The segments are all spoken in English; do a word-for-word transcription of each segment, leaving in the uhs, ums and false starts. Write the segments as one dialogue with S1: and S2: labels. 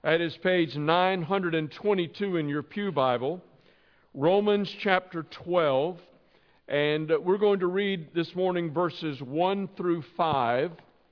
S1: That is page nine hundred twenty-two in your pew Bible, Romans chapter twelve. And we're going to read this morning verses one through five.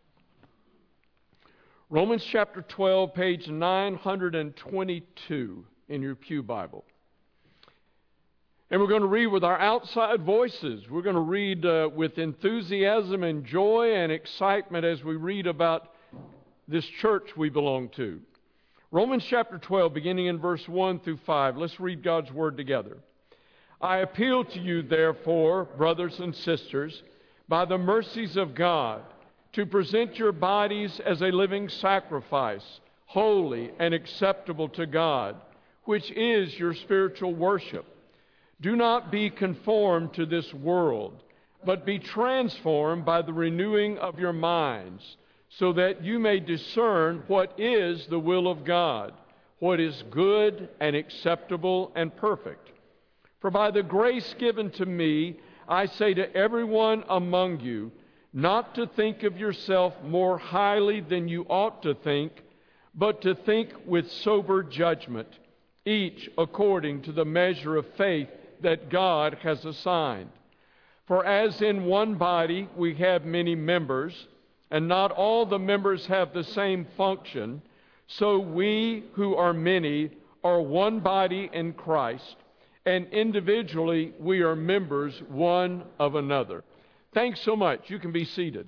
S1: Romans chapter twelve, page nine hundred twenty-two in your pew Bible. And we're going to read with our outside voices. We're going to read uh, with enthusiasm and joy and excitement as we read about this church we belong to. Romans chapter twelve, beginning in verse one through five. Let's read God's Word together. I appeal to you, therefore, brothers and sisters, by the mercies of God, to present your bodies as a living sacrifice, holy and acceptable to God, which is your spiritual worship. Do not be conformed to this world, but be transformed by the renewing of your minds, so that you may discern what is the will of God, what is good and acceptable and perfect. For by the grace given to me, I say to everyone among you, not to think of yourself more highly than you ought to think, but to think with sober judgment, each according to the measure of faith that God has assigned. For as in one body we have many members, and not all the members have the same function, so we who are many are one body in Christ, and individually we are members one of another. Thanks so much. You can be seated.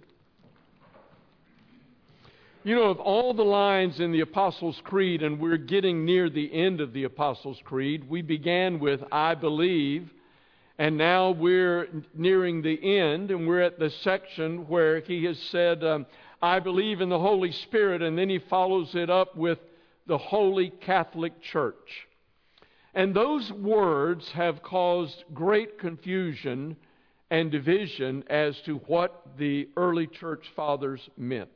S1: You know, of all the lines in the Apostles' Creed, and we're getting near the end of the Apostles' Creed, we began with, I believe, and now we're nearing the end, and we're at the section where he has said, um, I believe in the Holy Spirit, and then he follows it up with the Holy Catholic Church. And those words have caused great confusion and division as to what the early church fathers meant.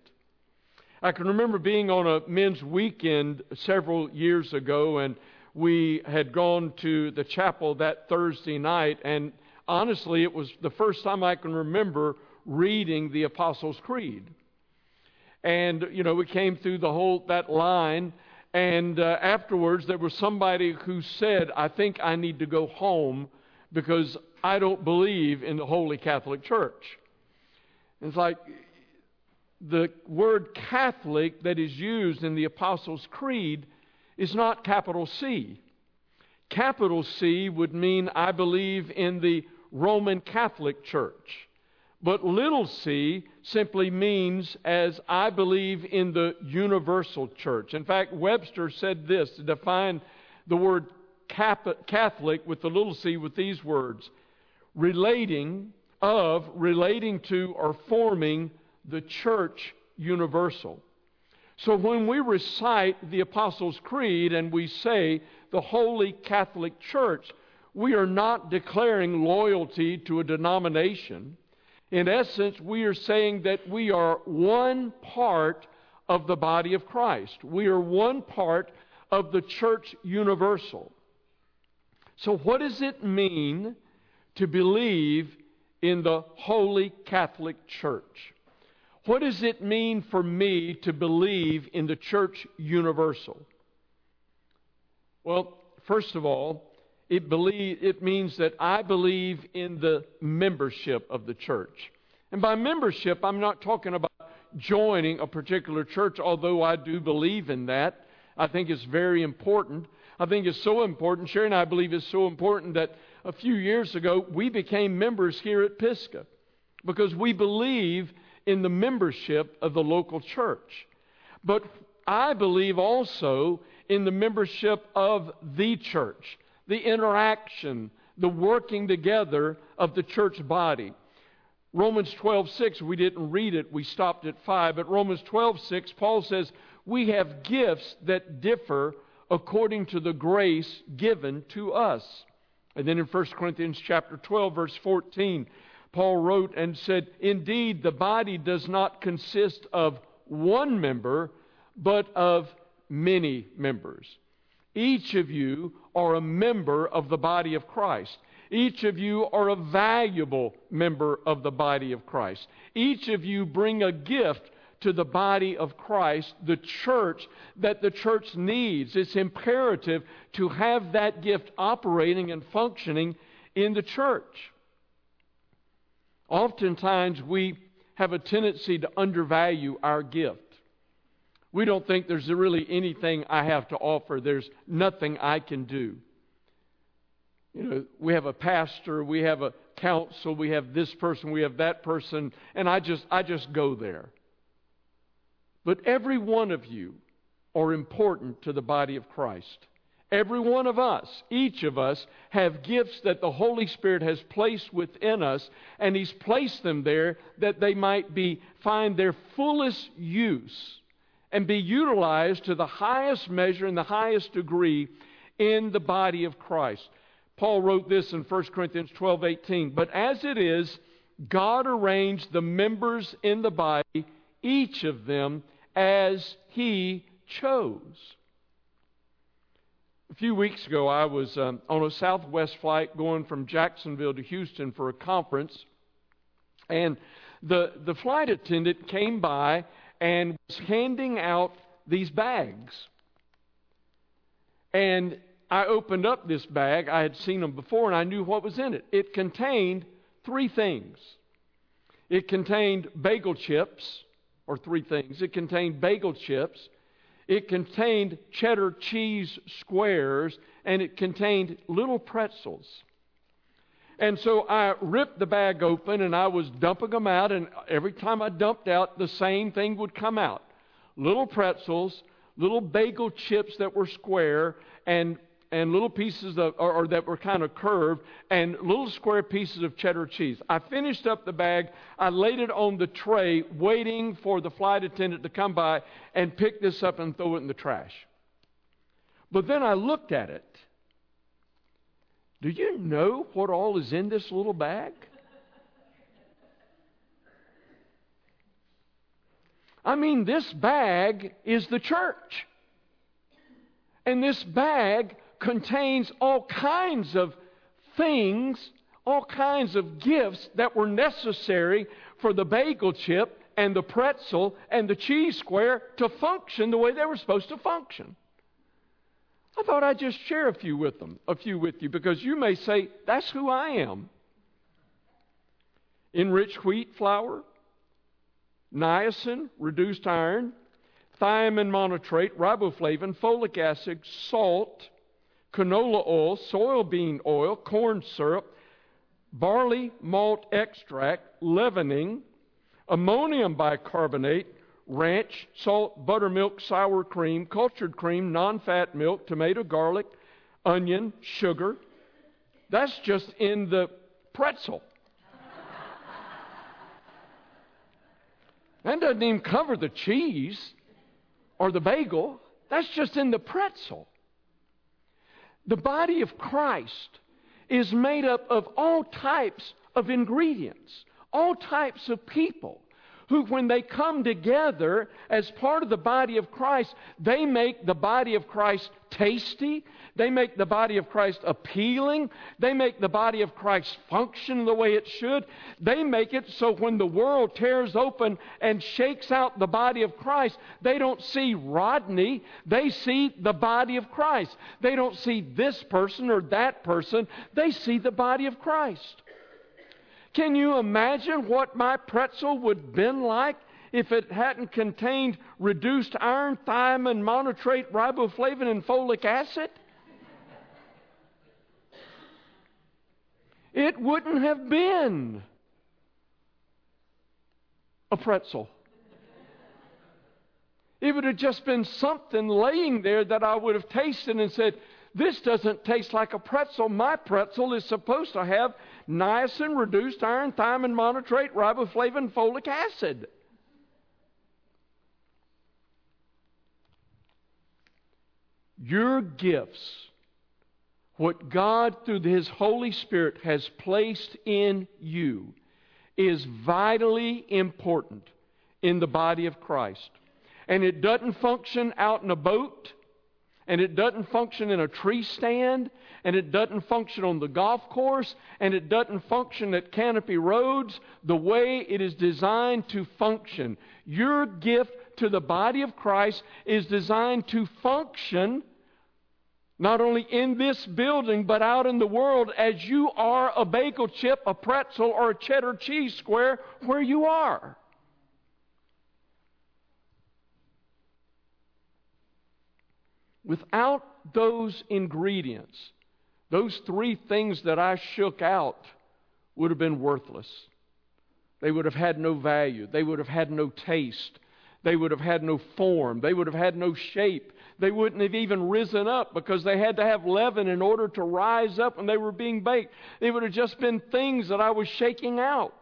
S1: I can remember being on a men's weekend several years ago, and we had gone to the chapel that Thursday night, and honestly, it was the first time I can remember reading the Apostles' Creed. And, you know, we came through the whole, that line, and uh, afterwards there was somebody who said, I think I need to go home because I don't believe in the Holy Catholic Church. And it's like, the word Catholic that is used in the Apostles' Creed is not capital C. Capital C would mean I believe in the Roman Catholic Church. But little c simply means as I believe in the universal church. In fact, Webster said this to define the word Catholic with the little c with these words: relating of, relating to, or forming the church universal. So when we recite the Apostles' Creed and we say the Holy Catholic Church, we are not declaring loyalty to a denomination. In essence, we are saying that we are one part of the body of Christ. We are one part of the church universal. So what does it mean to believe in the Holy Catholic Church? What does it mean for me to believe in the church universal? Well, first of all, it, believe, it means that I believe in the membership of the church. And by membership, I'm not talking about joining a particular church, although I do believe in that. I think it's very important. I think it's so important, Sherry and I believe it's so important that a few years ago, we became members here at Pisgah because we believe in the membership of the local church. But I believe also in the membership of the church, the interaction, the working together of the church body. Romans twelve six, we didn't read it, we stopped at five, but Romans twelve six, Paul says, we have gifts that differ according to the grace given to us. And then in First Corinthians chapter twelve, verse fourteen, Paul wrote and said, indeed, the body does not consist of one member, but of many members. Each of you are a member of the body of Christ. Each of you are a valuable member of the body of Christ. Each of you bring a gift to the body of Christ, the church, that the church needs. It's imperative to have that gift operating and functioning in the church. Oftentimes we have a tendency to undervalue our gift. We don't think there's really anything I have to offer. There's nothing I can do. You know, we have a pastor, we have a council, we have this person, we have that person, and I just I just go there. But every one of you are important to the body of Christ. Every one of us, each of us, have gifts that the Holy Spirit has placed within us, and He's placed them there that they might be find their fullest use and be utilized to the highest measure and the highest degree in the body of Christ. Paul wrote this in First Corinthians twelve eighteen. But as it is, God arranged the members in the body, each of them, as He chose. A few weeks ago, I was um, on a Southwest flight going from Jacksonville to Houston for a conference. And the, the flight attendant came by and was handing out these bags. And I opened up this bag. I had seen them before, and I knew what was in it. It contained three things. It contained bagel chips, or three things. It contained bagel chips. It contained cheddar cheese squares, and it contained little pretzels. And so I ripped the bag open, and I was dumping them out, and every time I dumped out, the same thing would come out. Little pretzels, little bagel chips that were square, and and little pieces of, or, or that were kind of curved, and little square pieces of cheddar cheese. I finished up the bag. I laid it on the tray, waiting for the flight attendant to come by and pick this up and throw it in the trash. But then I looked at it. Do you know what all is in this little bag? I mean, this bag is the church. And this bag contains all kinds of things, all kinds of gifts that were necessary for the bagel chip and the pretzel and the cheese square to function the way they were supposed to function. I thought I'd just share a few with them, a few with you, because you may say, that's who I am. Enriched wheat flour, niacin, reduced iron, thiamine monotrate, riboflavin, folic acid, salt, canola oil, soybean oil, corn syrup, barley malt extract, leavening, ammonium bicarbonate, ranch, salt, buttermilk, sour cream, cultured cream, non-fat milk, tomato, garlic, onion, sugar. That's just in the pretzel. That doesn't even cover the cheese or the bagel. That's just in the pretzel. The body of Christ is made up of all types of ingredients, all types of people who, when they come together as part of the body of Christ, they make the body of Christ tasty. They make the body of Christ appealing. They make the body of Christ function the way it should. They make it so when the world tears open and shakes out the body of Christ, they don't see Rodney. They see the body of Christ. They don't see this person or that person. They see the body of Christ. Can you imagine what my pretzel would have been like if it hadn't contained reduced iron, thiamine, monotrate, riboflavin, and folic acid? It wouldn't have been a pretzel. It would have just been something laying there that I would have tasted and said, this doesn't taste like a pretzel. My pretzel is supposed to have niacin, reduced iron, thiamine, monotrate, riboflavin, folic acid. Your gifts, what God through His Holy Spirit has placed in you, is vitally important in the body of Christ. And it doesn't function out in a boat. And it doesn't function in a tree stand, and it doesn't function on the golf course, and it doesn't function at Canopy Roads the way it is designed to function. Your gift to the body of Christ is designed to function not only in this building, but out in the world as you are a bagel chip, a pretzel, or a cheddar cheese square where you are. Without those ingredients, those three things that I shook out would have been worthless. They would have had no value. They would have had no taste. They would have had no form. They would have had no shape. They wouldn't have even risen up because they had to have leaven in order to rise up when they were being baked. They would have just been things that I was shaking out.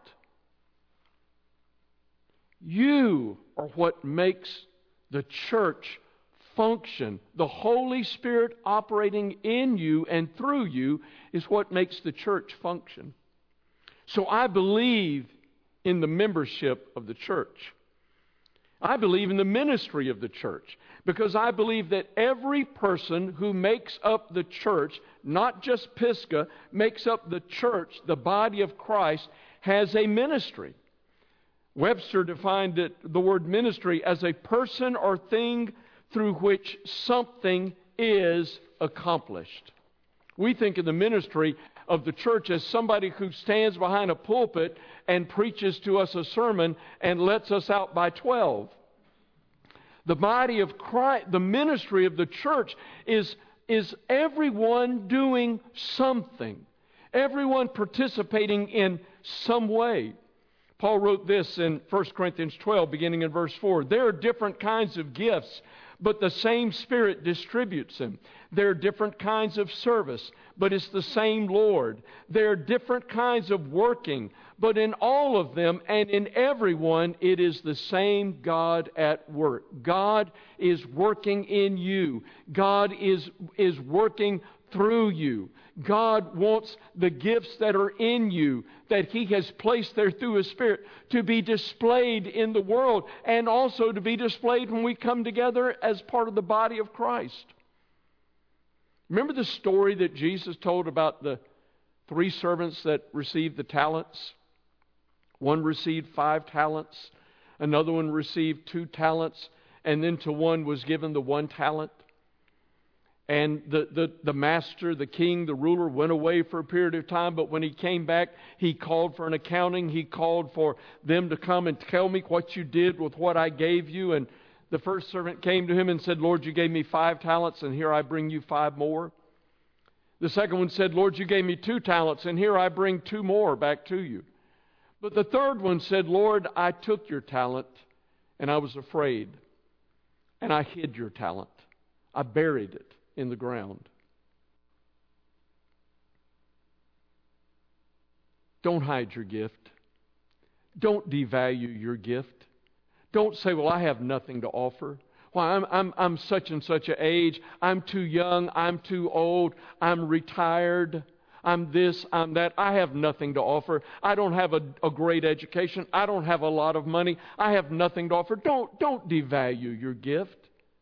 S1: You are what makes the church function. The Holy Spirit operating in you and through you is what makes the church function. So I believe in the membership of the church. I believe in the ministry of the church because I believe that every person who makes up the church, not just Pisgah, makes up the church, the body of Christ, has a ministry. Webster defined it, the word ministry, as a person or thing through which something is accomplished. We think of the ministry of the church as somebody who stands behind a pulpit and preaches to us a sermon and lets us out by twelve. The body of Christ, the ministry of the church is, is everyone doing something. Everyone participating in some way. Paul wrote this in First Corinthians twelve, beginning in verse four. There are different kinds of gifts, but the same Spirit distributes them. There are different kinds of service, but it's the same Lord. There are different kinds of working, but in all of them and in everyone, it is the same God at work. God is working in you. God is, is working through you. God wants the gifts that are in you, that He has placed there through His Spirit, to be displayed in the world and also to be displayed when we come together as part of the body of Christ. Remember the story that Jesus told about the three servants that received the talents? One received five talents, another one received two talents, and then to one was given the one talent. And the, the, the master, the king, the ruler went away for a period of time, but when he came back, he called for an accounting. He called for them to come and tell me what you did with what I gave you. And the first servant came to him and said, Lord, you gave me five talents, and here I bring you five more. The second one said, Lord, you gave me two talents, and here I bring two more back to you. But the third one said, Lord, I took your talent, and I was afraid, and I hid your talent. I buried it in the ground. Don't hide your gift. Don't devalue your gift. Don't say, well, I have nothing to offer. Well, I'm, I'm, I'm such and such an age. I'm too young. I'm too old. I'm retired. I'm this, I'm that. I have nothing to offer. I don't have a, a great education. I don't have a lot of money. I have nothing to offer. Don't, don't devalue your gift.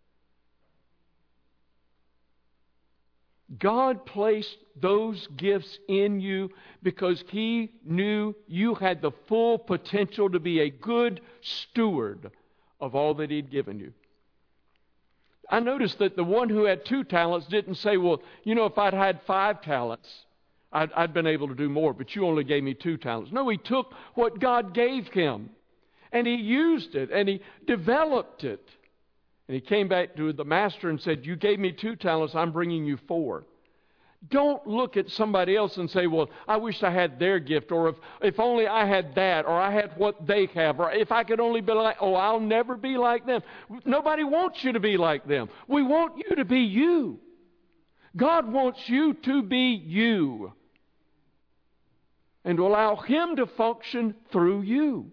S1: God placed those gifts in you because He knew you had the full potential to be a good steward of all that He'd given you. I noticed that the one who had two talents didn't say, well, you know, if I'd had five talents, I'd, I'd been able to do more, but you only gave me two talents. No, he took what God gave him, and he used it, and he developed it. And he came back to the master and said, you gave me two talents, I'm bringing you four. Don't look at somebody else and say, well, I wish I had their gift, or if, if only I had that, or I had what they have, or if I could only be like, oh, I'll never be like them. Nobody wants you to be like them. We want you to be you. God wants you to be you, and to allow Him to function through you.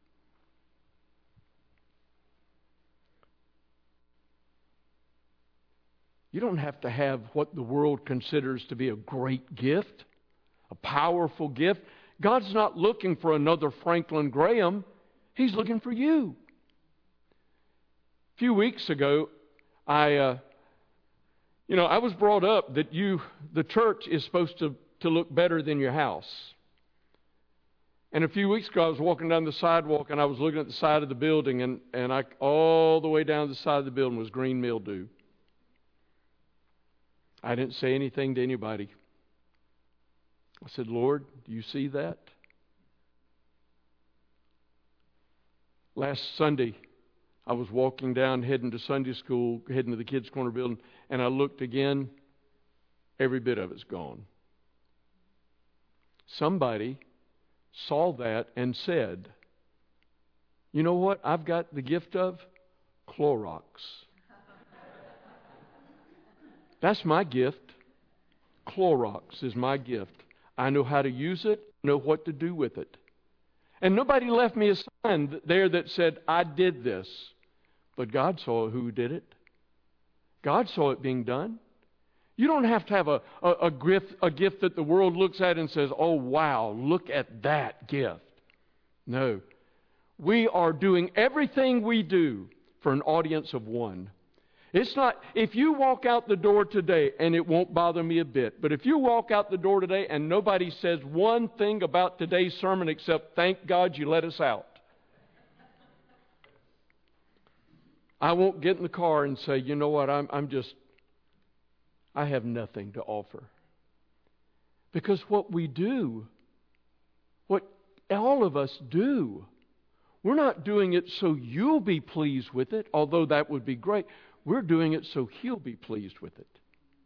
S1: You don't have to have what the world considers to be a great gift, a powerful gift. God's not looking for another Franklin Graham. He's looking for you. A few weeks ago, I uh, You know, I was brought up that you, the church is supposed to, to look better than your house. And a few weeks ago, I was walking down the sidewalk, and I was looking at the side of the building, and, and I, all the way down the side of the building was green mildew. I didn't say anything to anybody. I said, Lord, do you see that? Last Sunday, I was walking down, heading to Sunday school, heading to the Kids Corner building, and I looked again. Every bit of it's gone. Somebody saw that and said, you know what I've got the gift of? Clorox. That's my gift. Clorox is my gift. I know how to use it, know what to do with it. And nobody left me a sign there that said, I did this. But God saw who did it. God saw it being done. You don't have to have a, a, a, gift, a gift that the world looks at and says, oh, wow, look at that gift. No. We are doing everything we do for an audience of one. It's not, if you walk out the door today, and it won't bother me a bit, but if you walk out the door today and nobody says one thing about today's sermon except, thank God you let us out, I won't get in the car and say, you know what, I'm, I'm just, I have nothing to offer. Because what we do, what all of us do, we're not doing it so you'll be pleased with it, although that would be great. We're doing it so He'll be pleased with it.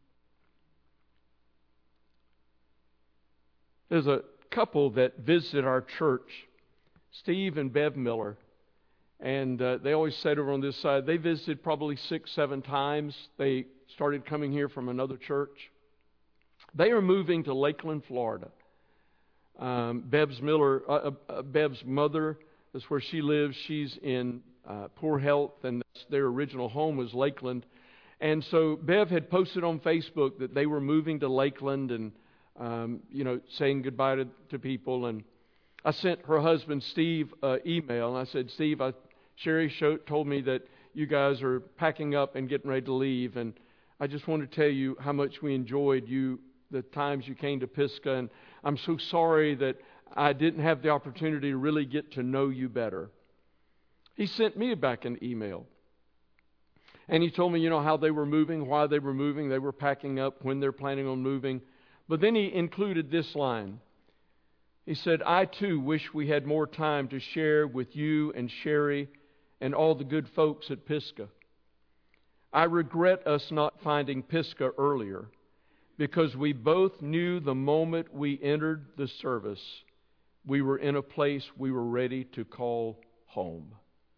S1: There's a couple that visited our church, Steve and Bev Miller. And uh, they always said over on this side, they visited probably six, seven times. They started coming here from another church. They are moving to Lakeland, Florida. Um, Bev's Miller, uh, uh, Bev's mother, that's where she lives. She's in uh, poor health, and their original home was Lakeland. And so Bev had posted on Facebook that they were moving to Lakeland and, um, you know, saying goodbye to, to people. And I sent her husband, Steve, an uh, email, and I said, Steve, I, Sherry showed, told me that you guys are packing up and getting ready to leave, and I just want to tell you how much we enjoyed you, the times you came to Pisgah, and I'm so sorry that I didn't have the opportunity to really get to know you better. He sent me back an email, and he told me, you know, how they were moving, why they were moving, they were packing up, when they're planning on moving. But then he included this line. He said, I too wish we had more time to share with you and Sherry and all the good folks at Pisgah. I regret us not finding Pisgah earlier because we both knew the moment we entered the service, we were in a place we were ready to call home.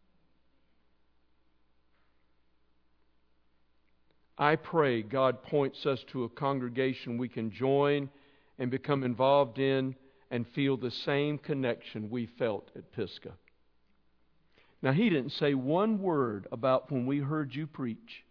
S1: I pray God points us to a congregation we can join and become involved in and feel the same connection we felt at Pisgah. Now, he didn't say one word about when we heard you preach.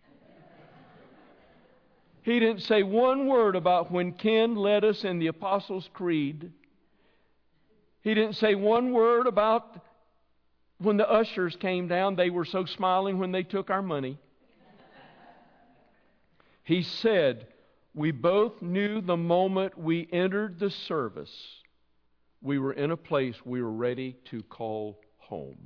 S1: He didn't say one word about when Ken led us in the Apostles' Creed. He didn't say one word about when the ushers came down. They were so smiling when they took our money. He said, we both knew the moment we entered the service, we were in a place we were ready to call home.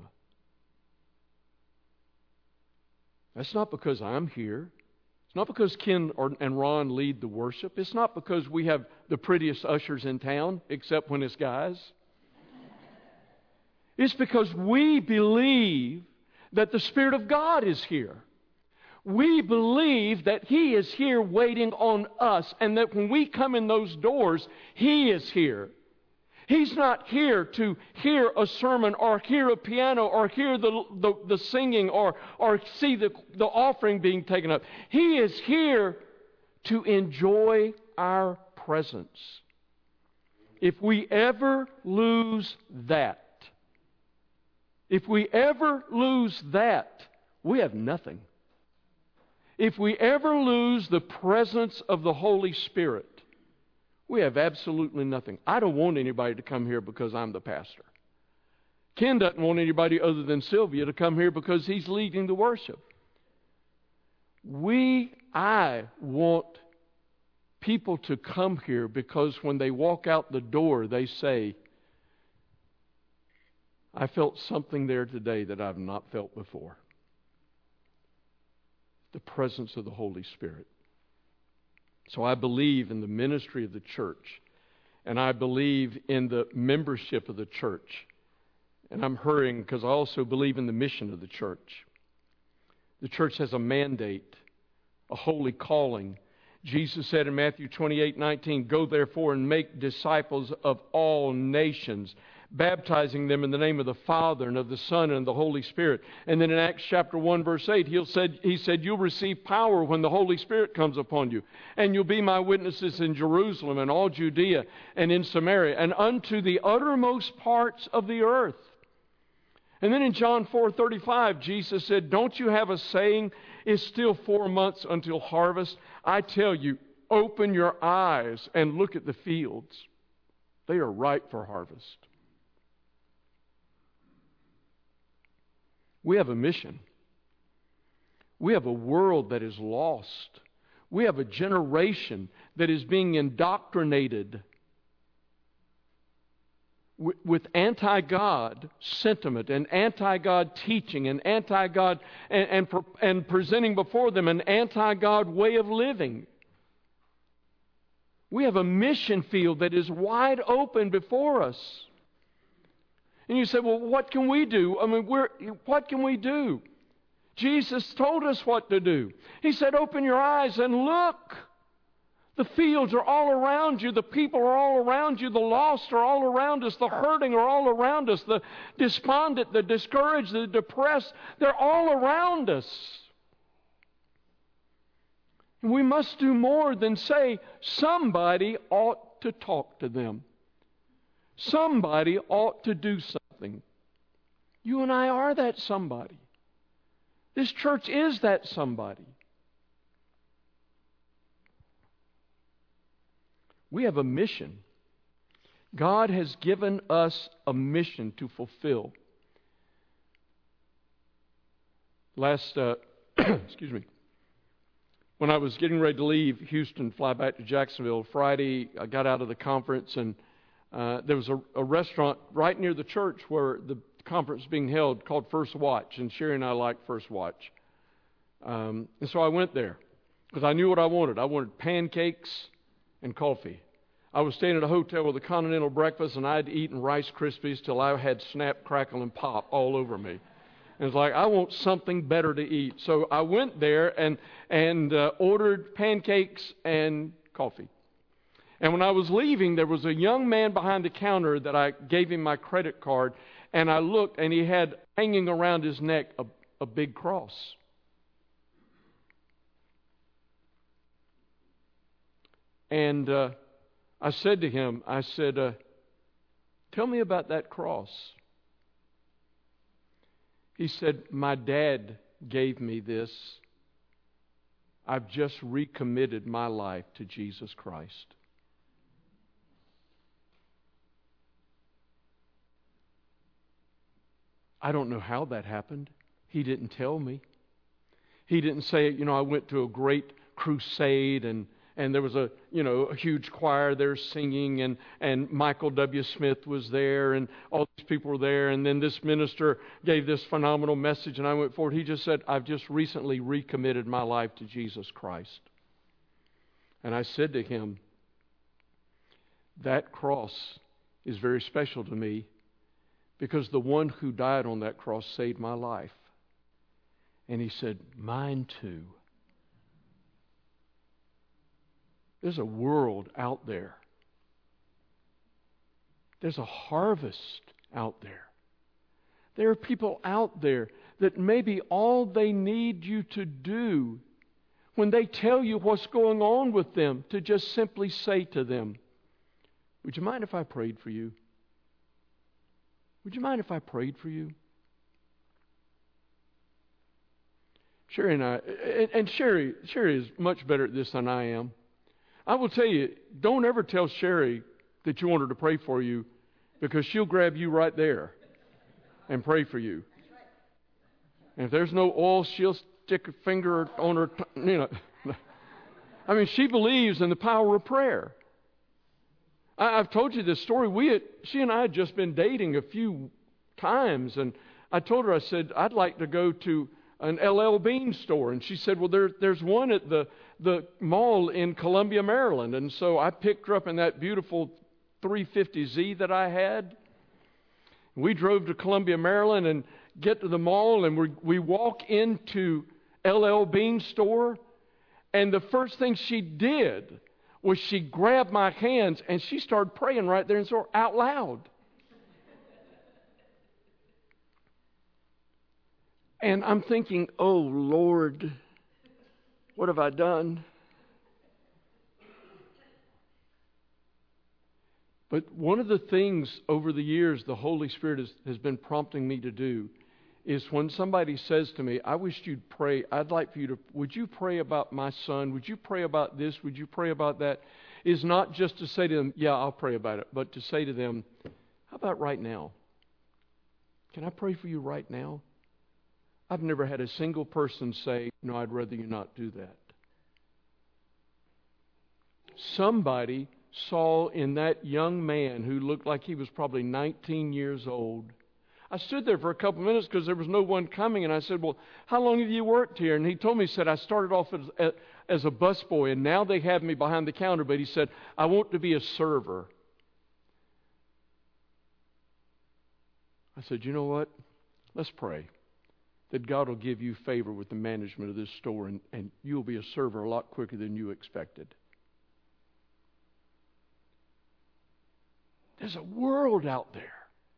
S1: That's not because I'm here. It's not because Ken or, and Ron lead the worship. It's not because we have the prettiest ushers in town, except when it's guys. It's because we believe that the Spirit of God is here. We believe that He is here waiting on us, and that when we come in those doors, He is here. He's not here to hear a sermon or hear a piano or hear the, the, the singing or, or see the, the offering being taken up. He is here to enjoy our presence. If we ever lose that, if we ever lose that, we have nothing. If we ever lose the presence of the Holy Spirit, we have absolutely nothing. I don't want anybody to come here because I'm the pastor. Ken doesn't want anybody other than Sylvia to come here because he's leading the worship. We I want people to come here because when they walk out the door, they say, I felt something there today that I've not felt before. The presence of the Holy Spirit. So I believe in the ministry of the church, and I believe in the membership of the church. And I'm hurrying because I also believe in the mission of the church. The church has a mandate, a holy calling. Jesus said in Matthew twenty-eight nineteen, Go therefore and make disciples of all nations, baptizing them in the name of the Father and of the Son and the Holy Spirit. And then in Acts chapter one verse eight, he said, he said, You'll receive power when the Holy Spirit comes upon you. And you'll be my witnesses in Jerusalem and all Judea and in Samaria and unto the uttermost parts of the earth. And then in John four thirty-five, Jesus said, Don't you have a saying, it's still four months until harvest? I tell you, open your eyes and look at the fields. They are ripe for harvest. We have a mission. We have a world that is lost. We have a generation that is being indoctrinated with anti-God sentiment and anti-God teaching and anti-God and, and, and presenting before them an anti-God way of living. We have a mission field that is wide open before us. And you say, well, what can we do? I mean, we're, what can we do? Jesus told us what to do. He said, open your eyes and look. The fields are all around you. The people are all around you. The lost are all around us. The hurting are all around us. The despondent, the discouraged, the depressed, they're all around us. And we must do more than say, somebody ought to talk to them. Somebody ought to do something. You and I are that somebody. This church is that somebody. We have a mission. God has given us a mission to fulfill. Last, uh, excuse me, when I was getting ready to leave Houston, fly back to Jacksonville, Friday, I got out of the conference, and uh, there was a, a restaurant right near the church where the conference was being held called First Watch, and Sherry and I liked First Watch. Um, and so I went there because I knew what I wanted. I wanted pancakes and coffee. I was staying at a hotel with a continental breakfast, and I'd eaten Rice Krispies till I had snap, crackle, and pop all over me. And it's like, I want something better to eat. So I went there and and uh, ordered pancakes and coffee. And when I was leaving, there was a young man behind the counter that I gave him my credit card, and I looked, and he had hanging around his neck a, a big cross. And uh, I said to him, I said, uh, tell me about that cross. He said, my dad gave me this. I've just recommitted my life to Jesus Christ. I don't know how that happened. He didn't tell me. He didn't say, you know, I went to a great crusade and And there was a, you know, a huge choir there singing, and, and Michael W. Smith was there, and all these people were there, and then this minister gave this phenomenal message, and I went forward. He just said, I've just recently recommitted my life to Jesus Christ. And I said to him, that cross is very special to me because the one who died on that cross saved my life. And he said, mine too. There's a world out there. There's a harvest out there. There are people out there that maybe all they need you to do when they tell you what's going on with them, to just simply say to them, would you mind if I prayed for you? Would you mind if I prayed for you? Sherry and I, and Sherry, Sherry is much better at this than I am. I will tell you, don't ever tell Sherry that you want her to pray for you, because she'll grab you right there and pray for you. And if there's no oil, she'll stick a finger on her, t- you know. I mean, she believes in the power of prayer. I, I've told you this story. We had, she and I had just been dating a few times, and I told her, I said, I'd like to go to an L L Bean store. And she said, well, there, there's one at the, the mall in Columbia, Maryland. And so I picked her up in that beautiful three fifty Z that I had. We drove to Columbia, Maryland, and get to the mall, and we we walk into L L Bean store, and the first thing she did was she grabbed my hands and she started praying right there in the store out loud. And I'm thinking, oh Lord, what have I done? But one of the things over the years the Holy Spirit has, has been prompting me to do is when somebody says to me, I wish you'd pray, I'd like for you to, would you pray about my son? Would you pray about this? Would you pray about that? Is not just to say to them, yeah, I'll pray about it, but to say to them, how about right now? Can I pray for you right now? I've never had a single person say, no, I'd rather you not do that. Somebody saw in that young man who looked like he was probably nineteen years old. I stood there for a couple of minutes because there was no one coming, and I said, well, how long have you worked here? And he told me, he said, I started off as, as a busboy, and now they have me behind the counter, but he said, I want to be a server. I said, you know what? Let's pray that God will give you favor with the management of this store, and, and you'll be a server a lot quicker than you expected. There's a world out there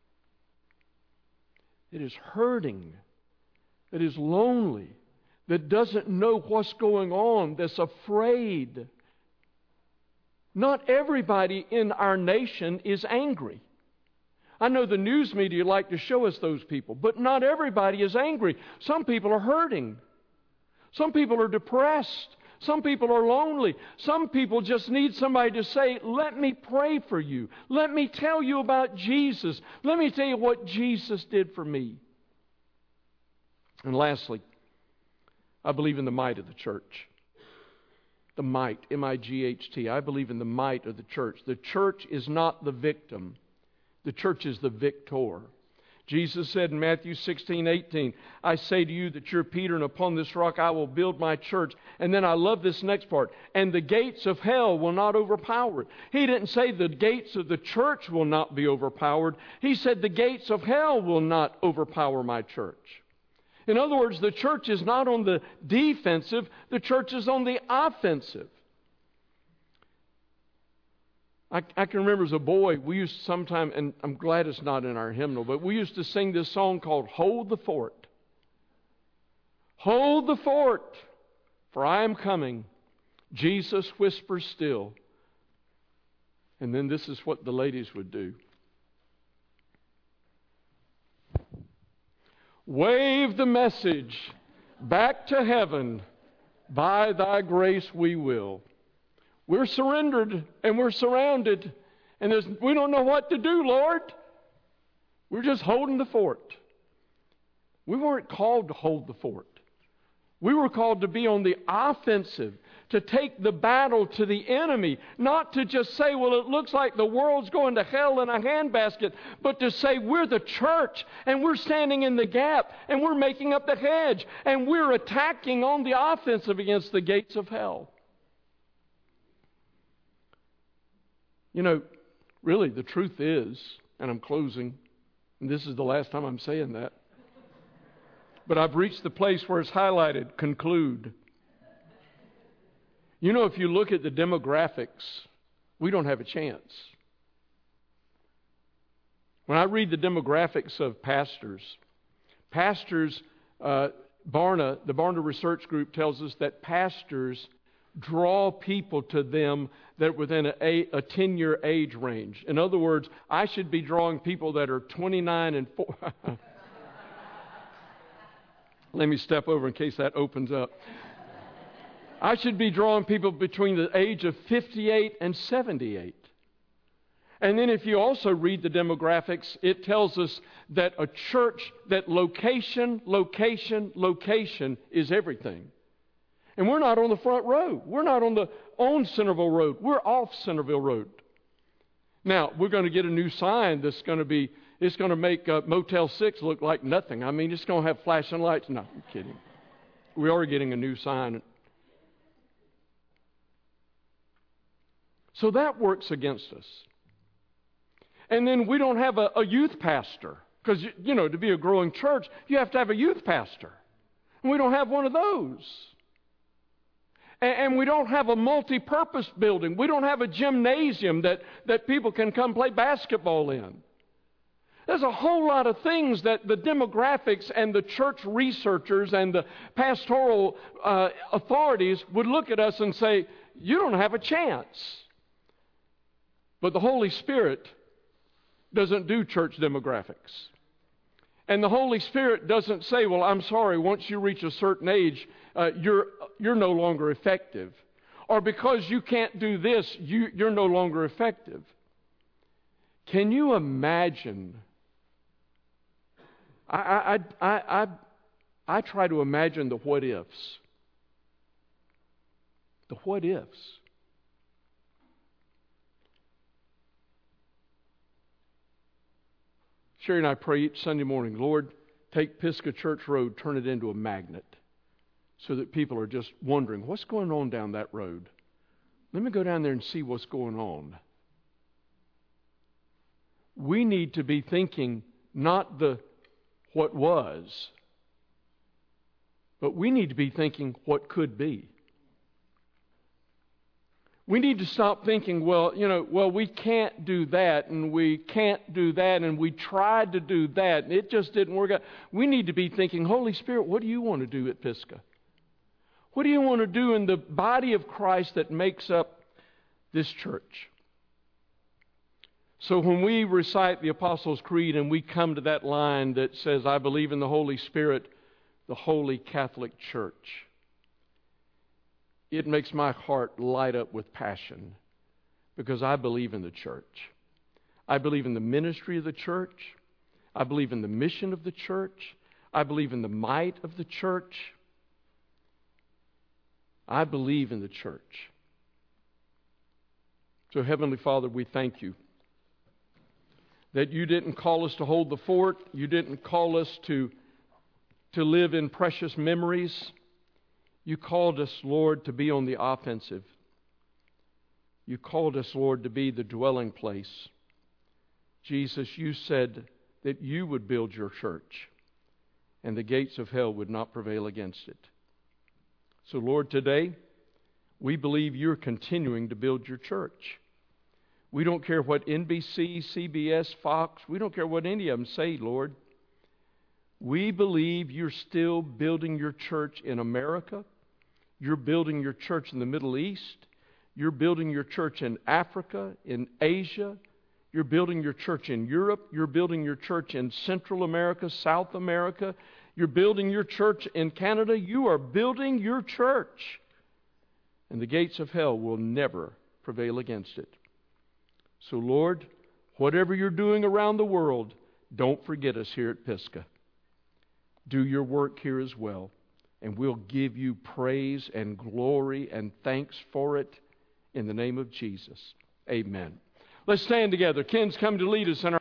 S1: that is hurting, that is lonely, that doesn't know what's going on, that's afraid. Not everybody in our nation is angry. I know the news media like to show us those people, but not everybody is angry. Some people are hurting. Some people are depressed. Some people are lonely. Some people just need somebody to say, let me pray for you. Let me tell you about Jesus. Let me tell you what Jesus did for me. And lastly, I believe in the might of the church. The might, M I G H T. I believe in the might of the church. The church is not the victim. The church is the victor. Jesus said in Matthew sixteen eighteen, I say to you that you're Peter, and upon this rock I will build my church. And then I love this next part. And the gates of hell will not overpower it. He didn't say the gates of the church will not be overpowered. He said the gates of hell will not overpower my church. In other words, the church is not on the defensive. The church is on the offensive. I, I can remember as a boy, we used to sometime, and I'm glad it's not in our hymnal, but we used to sing this song called Hold the Fort. Hold the fort, for I am coming. Jesus whispers still. And then this is what the ladies would do. Wave the message back to heaven. By thy grace we will. We're surrendered and we're surrounded, and there's, we don't know what to do, Lord. We're just holding the fort. We weren't called to hold the fort. We were called to be on the offensive, to take the battle to the enemy, not to just say, well, it looks like the world's going to hell in a handbasket, but to say we're the church and we're standing in the gap and we're making up the hedge and we're attacking on the offensive against the gates of hell. You know, really, the truth is, and I'm closing, and this is the last time I'm saying that, but I've reached the place where it's highlighted, conclude. You know, if you look at the demographics, we don't have a chance. When I read the demographics of pastors, pastors, uh, Barna, the Barna Research Group tells us that pastors draw people to them that are within a, a ten-year age range. In other words, I should be drawing people that are twenty-nine and four. Let me step over in case that opens up. I should be drawing people between the age of fifty-eight and seventy-eight. And then if you also read the demographics, it tells us that a church, that location, location, location is everything. And we're not on the front row. We're not on the on Centerville Road. We're off Centerville Road. Now, we're going to get a new sign that's going to be, it's going to make uh, Motel six look like nothing. I mean, it's going to have flashing lights. No, I'm kidding. We are getting a new sign. So that works against us. And then we don't have a, a youth pastor. Because, you know, to be a growing church, you have to have a youth pastor. And we don't have one of those. And, and we don't have a multi-purpose building. We don't have a gymnasium that, that people can come play basketball in. There's a whole lot of things that the demographics and the church researchers and the pastoral uh, authorities would look at us and say, you don't have a chance. But the Holy Spirit doesn't do church demographics. And the Holy Spirit doesn't say, well, I'm sorry, once you reach a certain age, uh, you're, you're no longer effective. Or because you can't do this, you, you're no longer effective. Can you imagine? I, I, I, I, I try to imagine the what ifs. The what ifs. Sherry and I pray each Sunday morning, Lord, take Pisgah Church Road, turn it into a magnet so that people are just wondering, what's going on down that road? Let me go down there and see what's going on. We need to be thinking not the what was, but we need to be thinking what could be. We need to stop thinking, well, you know, well, we can't do that, and we can't do that, and we tried to do that, and it just didn't work out. We need to be thinking, Holy Spirit, what do you want to do at Pisgah? What do you want to do in the body of Christ that makes up this church? So when we recite the Apostles' Creed and we come to that line that says, I believe in the Holy Spirit, the Holy Catholic Church, it makes my heart light up with passion because I believe in the church. I believe in the ministry of the church. I believe in the mission of the church. I believe in the might of the church. I believe in the church. So, Heavenly Father, we thank you that you didn't call us to hold the fort. You didn't call us to, to live in precious memories. You called us, Lord, to be on the offensive. You called us, Lord, to be the dwelling place. Jesus, you said that you would build your church, and the gates of hell would not prevail against it. So, Lord, today, we believe you're continuing to build your church. We don't care what N B C, C B S, Fox, we don't care what any of them say, Lord. We believe you're still building your church in America. You're building your church in the Middle East. You're building your church in Africa, in Asia. You're building your church in Europe. You're building your church in Central America, South America. You're building your church in Canada. You are building your church. And the gates of hell will never prevail against it. So, Lord, whatever you're doing around the world, don't forget us here at Pisgah. Do your work here as well, and we'll give you praise and glory and thanks for it in the name of Jesus. Amen. Let's stand together. Ken's come to lead us in our